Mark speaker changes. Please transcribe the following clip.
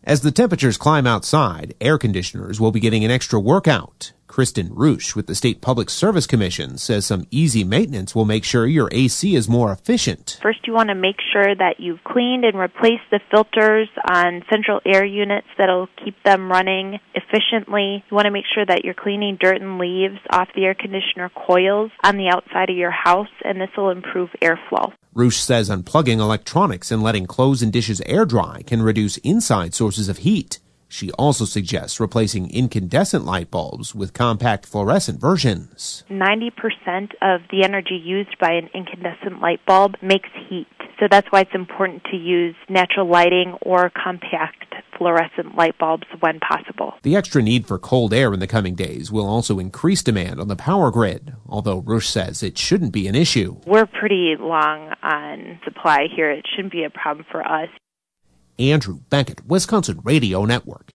Speaker 1: As the temperatures climb outside, air conditioners will be getting an extra workout. Kristen Roosh with the State Public Service Commission says some easy maintenance will make sure your AC is more efficient.
Speaker 2: First, you want to make sure that you've cleaned and replaced the filters on central air units that'll keep them running efficiently. You want to make sure that you're cleaning dirt and leaves off the air conditioner coils on the outside of your house, and this will improve airflow.
Speaker 1: Roosh says unplugging electronics and letting clothes and dishes air dry can reduce inside sources of heat. She also suggests replacing incandescent light bulbs with compact fluorescent versions.
Speaker 2: 90% of the energy used by an incandescent light bulb makes heat. So that's why it's important to use natural lighting or compact fluorescent light bulbs when possible.
Speaker 1: The extra need for cold air in the coming days will also increase demand on the power grid, although Roosh says it shouldn't be an issue.
Speaker 2: We're pretty long on supply here. It shouldn't be a problem for us.
Speaker 1: Andrew Beckett, Wisconsin Radio Network.